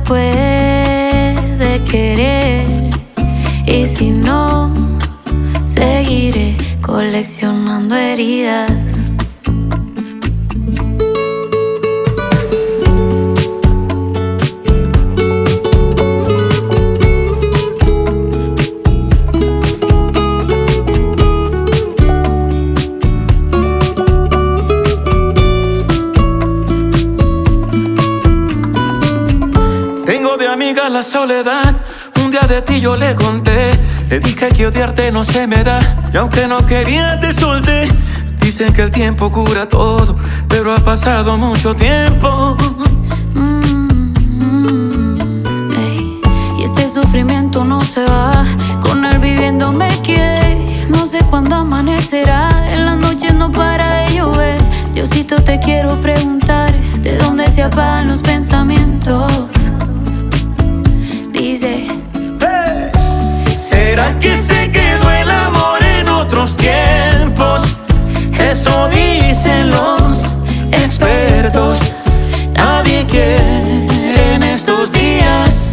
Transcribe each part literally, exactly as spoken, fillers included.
puede querer. Y si no, seguiré coleccionando heridas. Amiga, la soledad, un día de ti yo le conté. Le dije que odiarte no se me da, y aunque no quería te solté. Dicen que el tiempo cura todo, pero ha pasado mucho tiempo. mm, mm, ey. Y este sufrimiento no se va, con él viviendo me quedé. No sé cuándo amanecerá, en las noches no para de llover. Diosito, te quiero preguntar, ¿de dónde se apagan los pensamientos? Dice, hey. ¿Será que se quedó el amor en otros tiempos? Eso dicen los expertos. Nadie quiere en estos días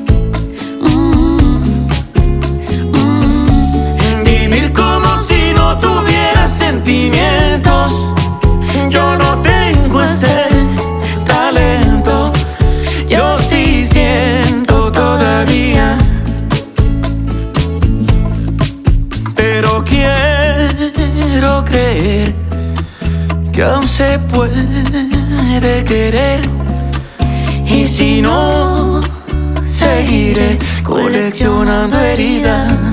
mm, mm, vivir como si no tuviera sentimientos. Yo no tengo ese talento, yo sí siento todavía, pero quiero creer que aún se puede querer. Y si no, seguiré coleccionando heridas.